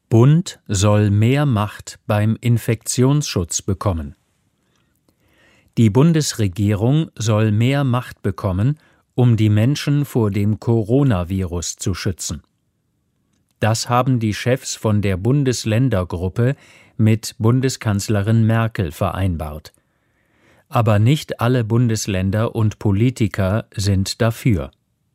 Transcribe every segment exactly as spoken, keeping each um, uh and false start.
Bund soll mehr Macht beim Infektionsschutz bekommen. Die Bundesregierung soll mehr Macht bekommen, um die Menschen vor dem Coronavirus zu schützen. Das haben die Chefs von der Bundesländergruppe mit Bundeskanzlerin Merkel vereinbart. Aber nicht alle Bundesländer und Politiker sind dafür.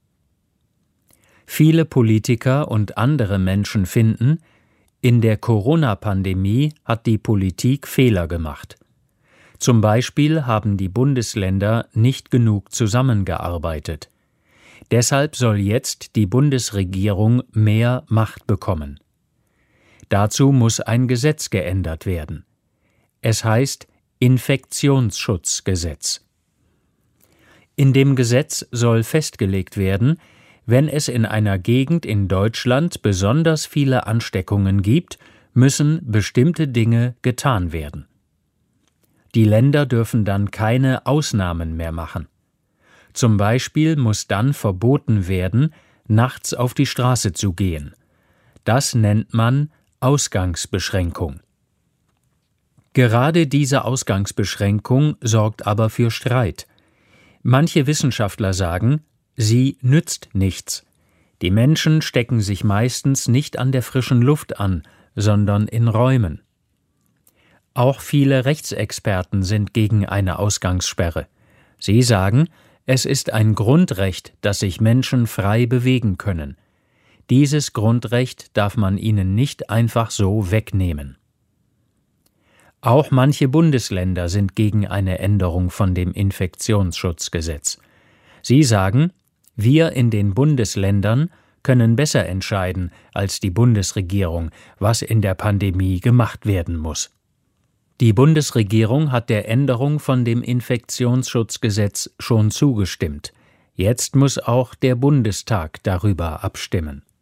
Viele Politiker und andere Menschen finden, in der Corona-Pandemie hat die Politik Fehler gemacht. Zum Beispiel haben die Bundesländer nicht genug zusammengearbeitet. Deshalb soll jetzt die Bundesregierung mehr Macht bekommen. Dazu muss ein Gesetz geändert werden. Es heißt Infektionsschutzgesetz. In dem Gesetz soll festgelegt werden, wenn es in einer Gegend in Deutschland besonders viele Ansteckungen gibt, müssen bestimmte Dinge getan werden. Die Länder dürfen dann keine Ausnahmen mehr machen. Zum Beispiel muss dann verboten werden, nachts auf die Straße zu gehen. Das nennt man Ausgangsbeschränkung. Gerade diese Ausgangsbeschränkung sorgt aber für Streit. Manche Wissenschaftler sagen, sie nützt nichts. Die Menschen stecken sich meistens nicht an der frischen Luft an, sondern in Räumen. Auch viele Rechtsexperten sind gegen eine Ausgangssperre. Sie sagen, es ist ein Grundrecht, dass sich Menschen frei bewegen können. Dieses Grundrecht darf man ihnen nicht einfach so wegnehmen. Auch manche Bundesländer sind gegen eine Änderung von dem Infektionsschutzgesetz. Sie sagen, wir in den Bundesländern können besser entscheiden als die Bundesregierung, was in der Pandemie gemacht werden muss. Die Bundesregierung hat der Änderung von dem Infektionsschutzgesetz schon zugestimmt. Jetzt muss auch der Bundestag darüber abstimmen.